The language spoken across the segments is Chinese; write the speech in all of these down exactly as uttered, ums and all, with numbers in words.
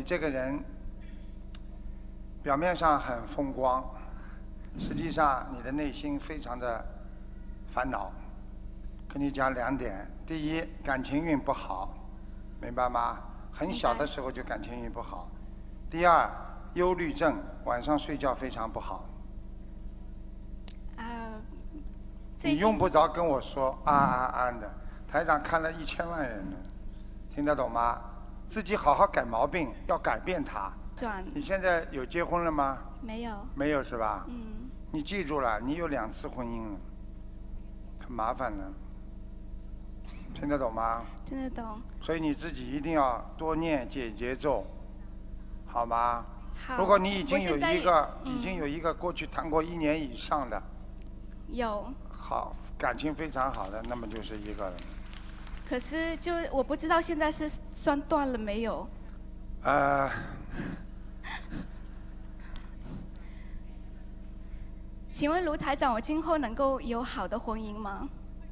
这个人表面上很风光，实际上你的内心非常的烦恼。跟你讲两点：第一，感情运不好，明白吗？很小的时候就感情运不好。第二，忧虑症，晚上睡觉非常不好。 啊， 你用不着跟我说啊啊啊的，台长看了一千万人了，听得懂吗？自己好好改毛病，要改变它。 转你现在有结婚了吗？ 没有。 没有是吧？ 嗯。 你记住了，你有两次婚姻了，很麻烦的，听得懂吗？ 听得懂。 所以你自己一定要多念解结咒，好吗？ 好。 如果你已经有一个、 嗯、 已经有一个过去谈过一年以上的， 有。 好，感情非常好的，那么就是一个了。 可是就我不知道现在是算断了没有。 呃。 请问卢台长，我今后能够有好的婚姻吗？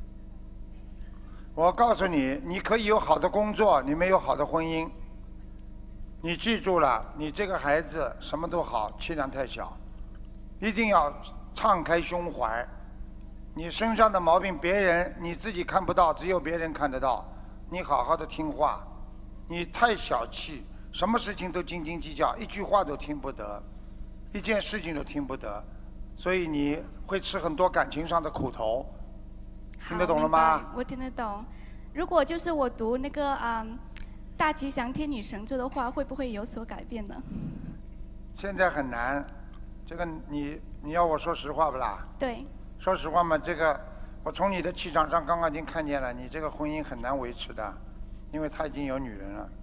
我告诉你，你可以有好的工作，你没有好的婚姻。你记住了，你这个孩子什么都好，气量太小，一定要敞开胸怀。你身上的毛病，别人你自己看不到，只有别人看得到。你好好的听话，你太小气，什么事情都斤斤计较，一句话都听不得，一件事情都听不得。所以你会吃很多感情上的苦头，听得懂了吗？ 我听得懂。如果就是我读那个啊、嗯、大吉祥天女神咒的话，会不会有所改变呢？ 现在很难，这个你你要我说实话不啦？ 对。 说实话嘛，这个我从你的气场上刚刚已经看见了，你这个婚姻很难维持的，因为他已经有女人了。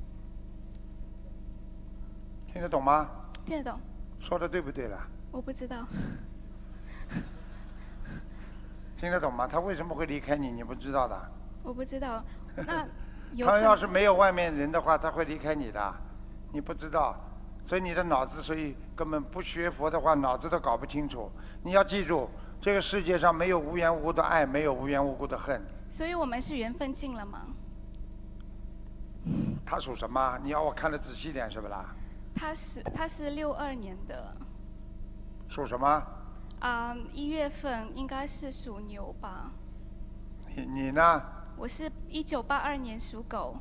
听得懂吗？ 听得懂。 说的对不对了？ 我不知道。 听得懂吗？他为什么会离开你？你不知道的。 我不知道。那有他要是没有外面人的话，他会离开你的，你不知道。所以你的脑子，所以根本不学佛的话，脑子都搞不清楚。你要记住，这个世界上没有无缘无故的爱，没有无缘无故的恨。 所以我们是缘分尽了吗？ 他属什么？你要我看得仔细点，是不啦？ 他是他是六二年的。 属什么？ 啊、嗯，一月份应该是属牛吧。 你你呢？ 我是一九八二年属狗。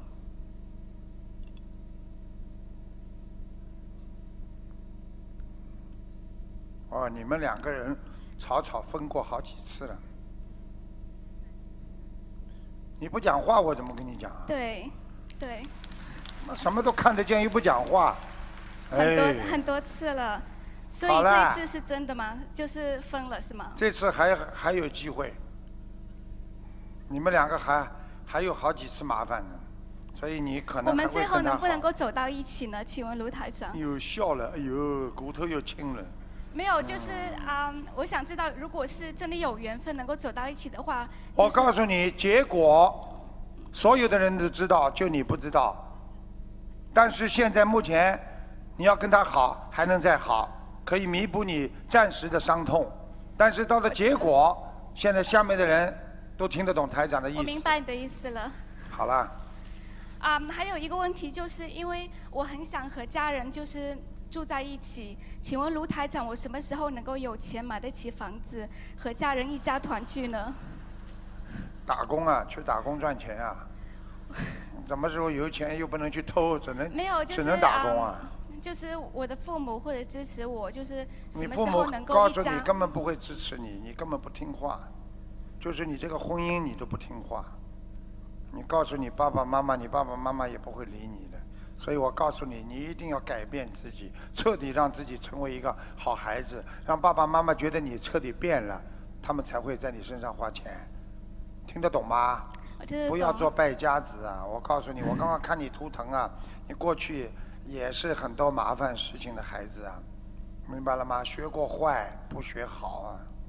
哦，你们两个人吵吵分过好几次了。你不讲话，我怎么跟你讲啊？ 对，对。 那什么都看得见又不讲话。 很多、 哎、 很多次了。所以这次是真的吗？就是分了是吗？ 这次还还有机会，你们两个还还有好几次麻烦呢，所以你可能我们最后能不能够够走到一起呢？请问卢台长。 又笑了，哎呦，骨头又轻了。 没有，就是啊、嗯，我想知道，如果是真的有缘分能够走到一起的话， 我告诉你，结果所有的人都知道，就你不知道。但是现在目前，你要跟他好，还能再好。可以弥补你暂时的伤痛，但是到了结果，现在下面的人都听得懂台长的意思。 我明白你的意思了。 好了。 啊、嗯，还有一个问题，就是因为我很想和家人就是住在一起，请问卢台长，我什么时候能够有钱买得起房子，和家人一家团聚呢？ 打工啊，去打工赚钱啊。什么时候有钱又不能去偷，只能没有，就是只能打工啊。 嗯就是我的父母会支持我，就是什么你父母时候能够告一家？ 诉你根本不会支持你，你根本不听话，就是你这个婚姻你都不听话。你告诉你爸爸妈妈，你爸爸妈妈也不会理你的。所以我告诉你，你一定要改变自己，彻底让自己成为一个好孩子，让爸爸妈妈觉得你彻底变了，他们才会在你身上花钱。听得懂吗？不要做败家子啊！我告诉你，我刚刚看你图腾啊，你过去也是很多麻烦事情的孩子啊，明白了吗？学过坏，不学好啊。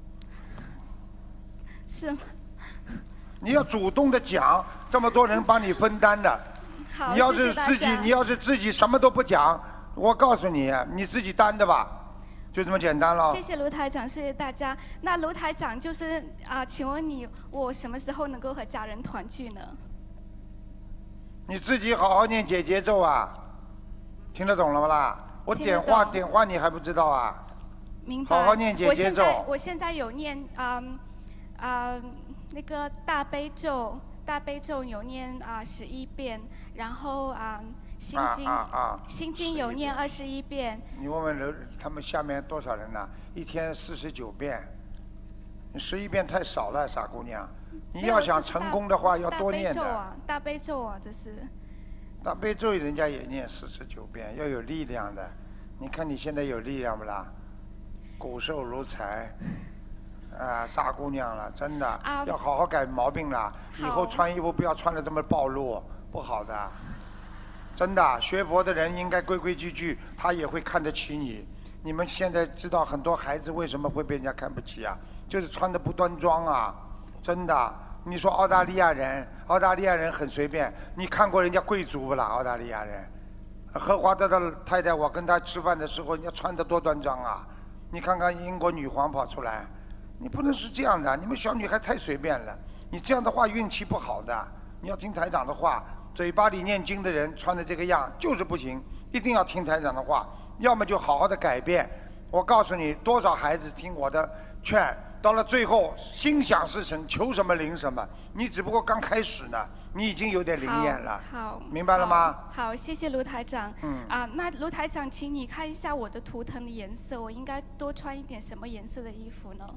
是吗？ 你要主动的讲，这么多人帮你分担的。 好， 你要是自己，你要是自己什么都不讲，我告诉你，你自己担的吧，就这么简单了。 谢谢卢台长，谢谢大家。那卢台长就是啊、呃，请问你，我什么时候能够和家人团聚呢？ 你自己好好念解结咒啊！ 听得懂了吗啦？我听得点化懂点化你还不知道啊？ 明白。 好好念姐姐我现在咒我现在有念啊啊、那个大悲咒，大悲咒有念啊十一遍，然后啊、心经、 啊啊啊心经有念二十一遍。 你问问楼他们下面多少人呢、一天四十九遍，你十一遍太少了，傻姑娘。你没有要想这是大成功的话，要多念的。 大悲咒啊，大悲咒啊，这是。 大悲咒人家也念四十九遍，要有力量的。你看你现在有力量不啦？骨瘦如柴，啊，傻姑娘了，真的， 啊要好好改毛病了。以后好穿衣服不要穿的这么暴露，不好的。真的，学佛的人应该规规矩矩，他也会看得起你。你们现在知道很多孩子为什么会被人家看不起啊？就是穿的不端庄啊，真的。你说澳大利亚人，澳大利亚人很随便，你看过人家贵族不啦？澳大利亚人，荷华德的太太，我跟她吃饭的时候，人家穿的多端庄啊！你看看英国女皇跑出来，你不能是这样的，你们小女孩太随便了。你这样的话运气不好的，你要听台长的话。嘴巴里念经的人穿的这个样就是不行，一定要听台长的话，要么就好好的改变。我告诉你，多少孩子听我的劝，到了最后心想事成，求什么灵什么。你只不过刚开始呢，你已经有点灵验了。 好，好明白了吗？ 好，好谢谢卢台长。 嗯啊，那卢台长，请你看一下我的图腾的颜色，我应该多穿一点什么颜色的衣服呢？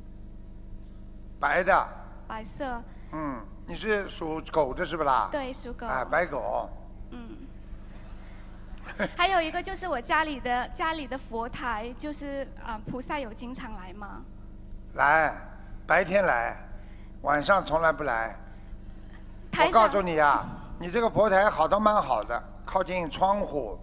白的。 白色。 嗯，你是属狗的是不啦？ 对，属狗。 啊，白狗。 嗯。还有一个就是我家里的家里的佛台，就是啊、菩萨有经常来吗？ 来，白天来，晚上从来不来。 台长我告诉你啊，你这个佛台好的蛮好的，靠近窗户，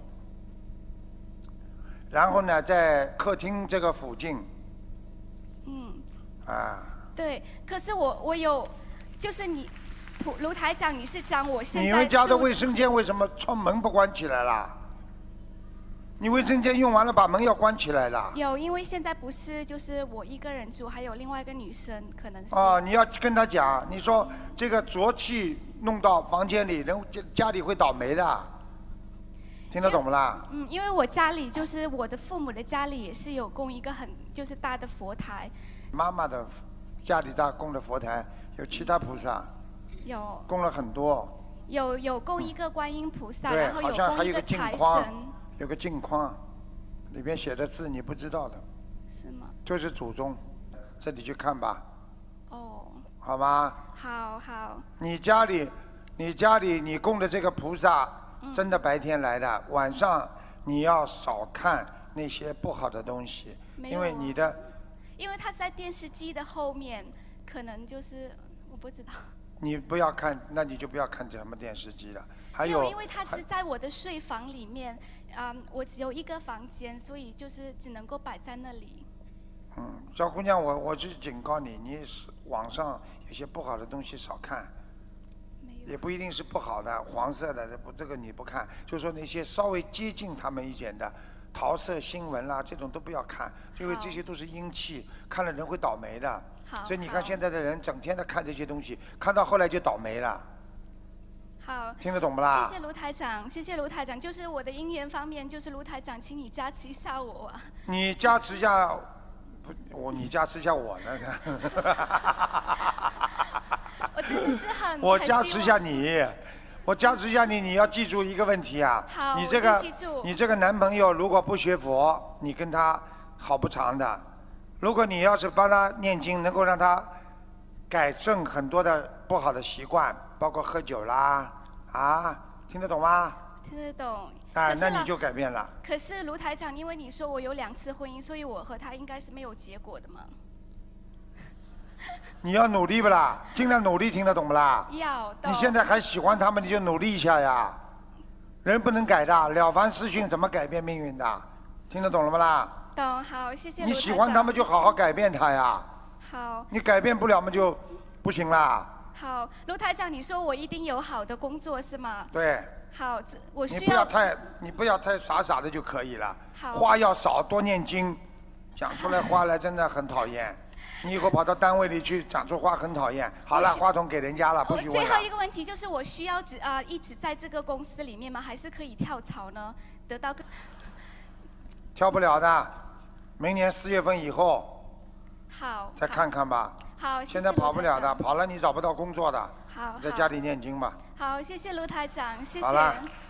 然后呢，在客厅这个附近。 嗯。 啊。 对，可是我我有，就是你，涂卢台长，你是讲我现在你们家的住卫生间为什么窗门不关起来啦？你卫生间用完了，把门要关起来的。 有，因为现在不是就是我一个人住，还有另外一个女生，可能是。 哦，你要跟他讲，你说这个浊气弄到房间里，人家家里会倒霉的。听得懂不啦？ 嗯，因为我家里就是我的父母的家里也是有供一个很就是大的佛台。 妈妈的家里大供的佛台有其他菩萨， 有。 供了很多。 有有供一个观音菩萨， 对， 然后有好像还供有个镜一个财框神，， 有个镜框，里边写的字你不知道的， 是吗？ 就是祖宗，这里去看吧， 哦， 好吗？ 好好。 你家里，你家里你供的这个菩萨， 嗯真的白天来的，晚上你要少看那些不好的东西， 没有因为你的因为他是在电视机的后面，可能就是我不知道。 你不要看，那你就不要看什么电视机了。还没有， 因为他是在我的睡房里面，啊、我只有一个房间，所以就是只能够摆在那里。 嗯，小姑娘，我我是警告你，你是网上有些不好的东西少看，也不一定是不好的，黄色的不这个你不看，就说那些稍微接近他们一点的桃色新闻啦，这种都不要看，因为这些都是阴气，看了人会倒霉的。 好所以你看好现在的人整天的看这些东西，看到后来就倒霉了。 好， 听得懂不啦谢谢卢台长，谢谢卢台长。就是我的姻缘方面，就是卢台长，请你加持一下我啊。 你加持下，不，我你加持下我呢？ 我真的是很我很希望加持下你，我加持下你，你要记住一个问题啊！ 好你这个我一定记住你这个男朋友如果不学佛，你跟他好不长的。如果你要是帮他念经，能够让他改正很多的不好的习惯，包括喝酒啦，啊，听得懂吗？ 听得懂。 啊， 可是老那你就改变了。 可是卢台长，因为你说我有两次婚姻，所以我和他应该是没有结果的嘛。 你要努力不啦？尽量努力，听得懂不啦？ 要。懂你现在还喜欢他们，你就努力一下呀。人不能改的，了凡四训怎么改变命运的？听得懂了不啦？ 懂，好，谢谢卢你台长。 喜欢他们就好好改变他呀。 好。 你改变不了嘛就不行啦。 好，卢台长，你说我一定有好的工作是吗？ 对。 好，这我你需不要太，你不要太傻傻的就可以了。 好话要少，多念经。讲出来话来真的很讨厌。你以后跑到单位里去讲出话很讨厌。好了， 我需话筒给人家了，不许问了。 最后一个问题就是，我需要只啊、一直在这个公司里面吗？还是可以跳槽呢？ 得到更？ 跳不了的，明年四月份以后好， 再看看吧。 好，谢谢现在跑不了的， 卢台长跑了你找不到工作的。 好， 在家里念经吧。 好，谢谢卢台长，谢谢。 好了。